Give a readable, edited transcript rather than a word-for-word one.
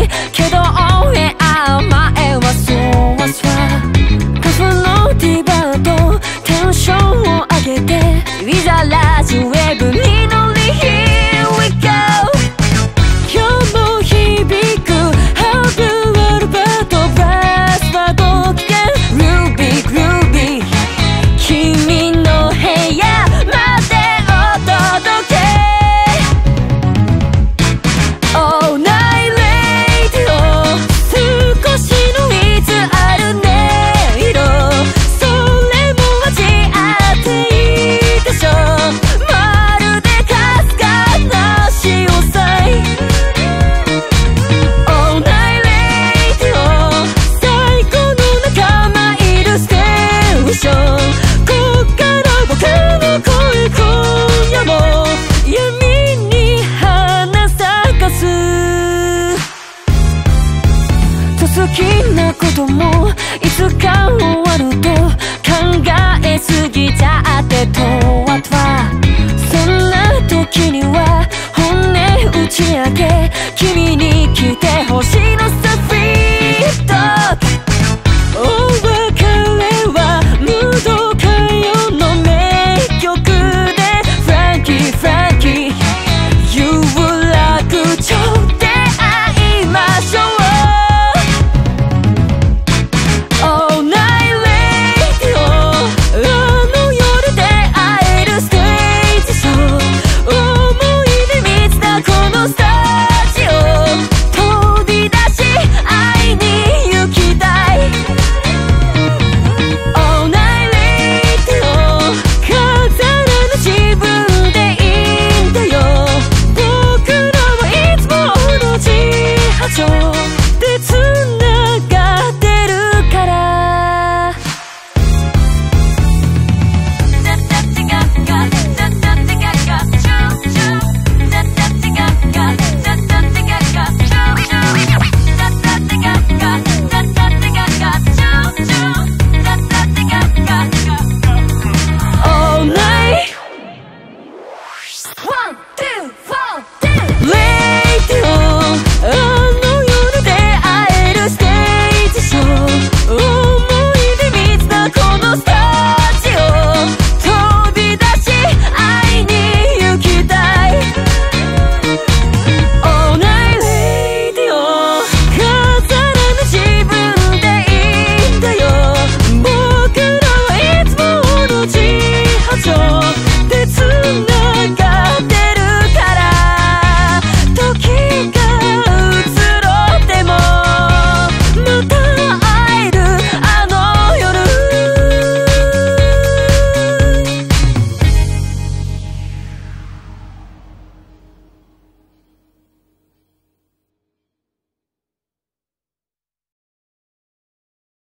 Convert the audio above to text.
けど前はそわそわ。カフのディバーとテンションを上げていざラジオウェブに乗り Here we go。 今日も響くハーブアルバートブラスはご機嫌 Ruby Groovy 君の部屋までお届け All night radio 少しのいつある音色それも味あっていいでしょまるでかすかな潮騒 All night radio 最高の仲間いるステーションこっから僕の声今夜も闇に花咲かす好きなこともいつか終わると考えすぎちゃってとわとわそんな時には本音打ち明け君に来てほしいのさ